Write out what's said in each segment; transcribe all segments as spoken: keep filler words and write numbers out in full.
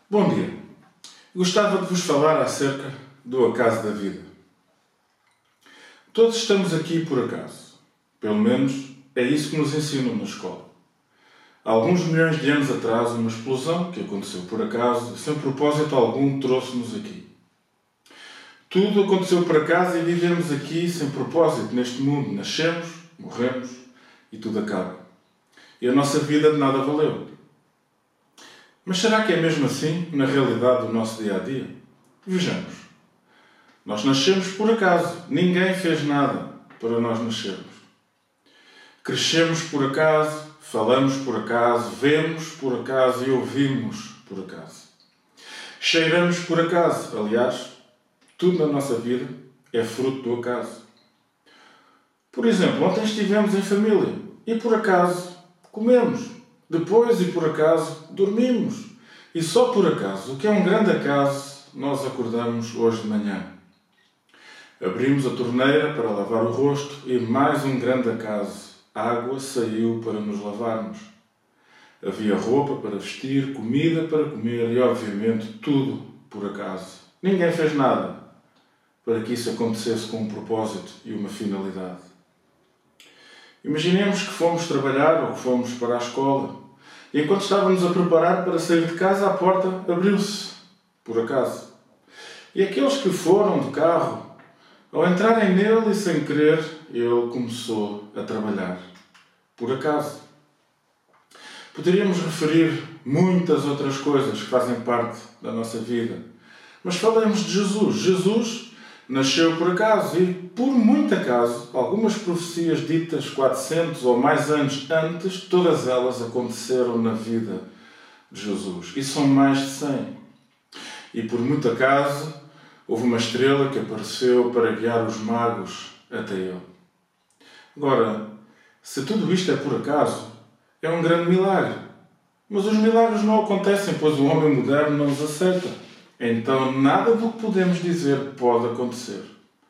Bom dia. Gostava de vos falar acerca do acaso da vida. Todos estamos aqui por acaso. Pelo menos é isso que nos ensinam na escola. Há alguns milhões de anos atrás, uma explosão que aconteceu por acaso, sem propósito algum, trouxe-nos aqui. Tudo aconteceu por acaso e vivemos aqui sem propósito neste mundo. Nascemos, morremos e tudo acaba. E a nossa vida de nada valeu. Mas será que é mesmo assim, na realidade do nosso dia-a-dia? Vejamos. Nós nascemos por acaso. Ninguém fez nada para nós nascermos. Crescemos por acaso, falamos por acaso, vemos por acaso e ouvimos por acaso. Cheiramos por acaso. Aliás, tudo na nossa vida é fruto do acaso. Por exemplo, ontem estivemos em família e por acaso comemos. Depois, e por acaso, dormimos. E só por acaso, o que é um grande acaso, nós acordamos hoje de manhã. Abrimos a torneira para lavar o rosto e mais um grande acaso. A água saiu para nos lavarmos. Havia roupa para vestir, comida para comer e, obviamente, tudo por acaso. Ninguém fez nada para que isso acontecesse com um propósito e uma finalidade. Imaginemos que fomos trabalhar ou que fomos para a escola e enquanto estávamos a preparar para sair de casa, a porta abriu-se, por acaso. E aqueles que foram de carro, ao entrarem nele e sem querer, ele começou a trabalhar, por acaso. Poderíamos referir muitas outras coisas que fazem parte da nossa vida, mas falemos de Jesus. Jesus nasceu por acaso e, por muito acaso, algumas profecias ditas quatrocentos ou mais anos antes, todas elas aconteceram na vida de Jesus. E são mais de cem. E por muito acaso, houve uma estrela que apareceu para guiar os magos até ele. Agora, se tudo isto é por acaso, é um grande milagre. Mas os milagres não acontecem, pois o homem moderno não os aceita. Então, nada do que podemos dizer pode acontecer.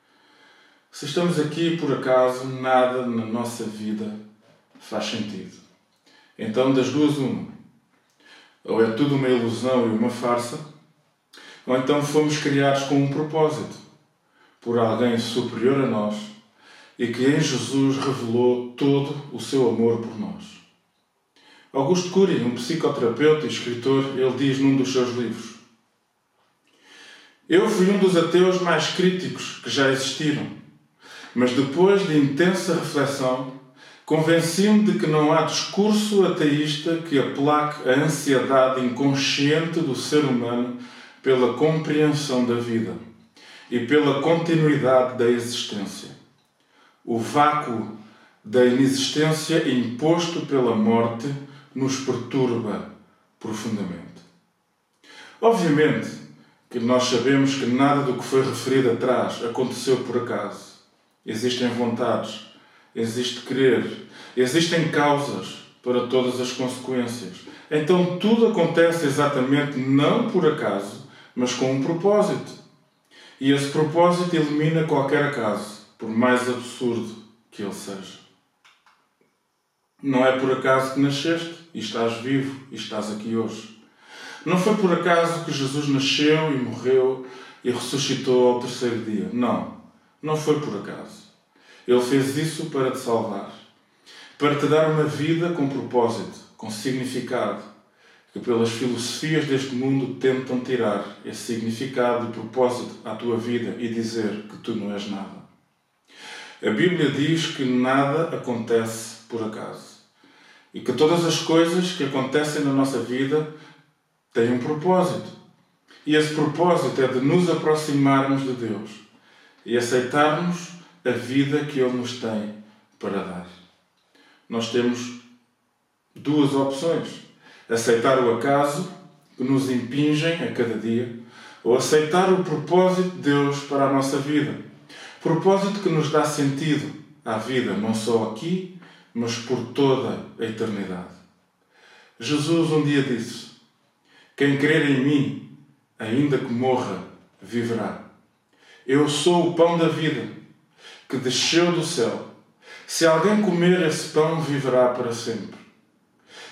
Se estamos aqui por acaso, nada na nossa vida faz sentido. Então, das duas, uma. Ou é tudo uma ilusão e uma farsa, ou então fomos criados com um propósito, por alguém superior a nós, e que em Jesus revelou todo o seu amor por nós. Augusto Cury, um psicoterapeuta e escritor, ele diz num dos seus livros: eu fui um dos ateus mais críticos que já existiram, mas depois de intensa reflexão, convenci-me de que não há discurso ateísta que aplaque a ansiedade inconsciente do ser humano pela compreensão da vida e pela continuidade da existência. O vácuo da inexistência imposto pela morte nos perturba profundamente. Obviamente, que nós sabemos que nada do que foi referido atrás aconteceu por acaso. Existem vontades, existe querer, existem causas para todas as consequências. Então tudo acontece exatamente não por acaso, mas com um propósito. E esse propósito elimina qualquer acaso, por mais absurdo que ele seja. Não é por acaso que nasceste e estás vivo e estás aqui hoje. Não foi por acaso que Jesus nasceu e morreu e ressuscitou ao terceiro dia. Não, não foi por acaso. Ele fez isso para te salvar, para te dar uma vida com propósito, com significado, que pelas filosofias deste mundo tentam tirar esse significado e propósito à tua vida e dizer que tu não és nada. A Bíblia diz que nada acontece por acaso e que todas as coisas que acontecem na nossa vida tem um propósito. E esse propósito é de nos aproximarmos de Deus e aceitarmos a vida que Ele nos tem para dar. Nós temos duas opções: aceitar o acaso que nos impingem a cada dia, ou aceitar o propósito de Deus para a nossa vida. Propósito que nos dá sentido à vida, não só aqui, mas por toda a eternidade. Jesus um dia disse: quem crer em mim, ainda que morra, viverá. Eu sou o pão da vida, que desceu do céu. Se alguém comer esse pão, viverá para sempre.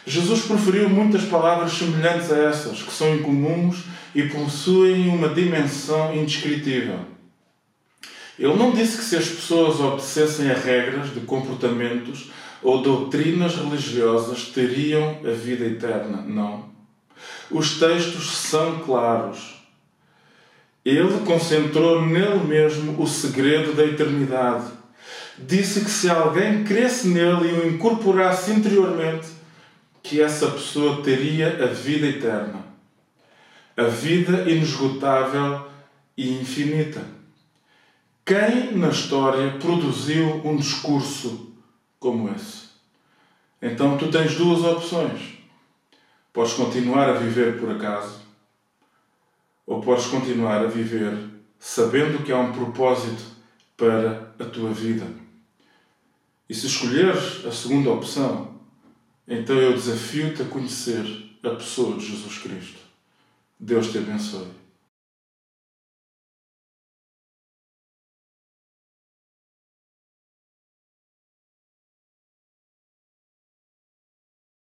Jesus proferiu muitas palavras semelhantes a essas, que são incomuns e possuem uma dimensão indescritível. Ele não disse que se as pessoas obedecessem a regras de comportamentos ou doutrinas religiosas teriam a vida eterna. Não. Os textos são claros. Ele concentrou nele mesmo o segredo da eternidade. Disse que se alguém cresce nele e o incorporasse interiormente, que essa pessoa teria a vida eterna. A vida inesgotável e infinita. Quem na história produziu um discurso como esse? Então tu tens duas opções. Podes continuar a viver por acaso, ou podes continuar a viver sabendo que há um propósito para a tua vida. E se escolheres a segunda opção, então eu desafio-te a conhecer a pessoa de Jesus Cristo. Deus te abençoe.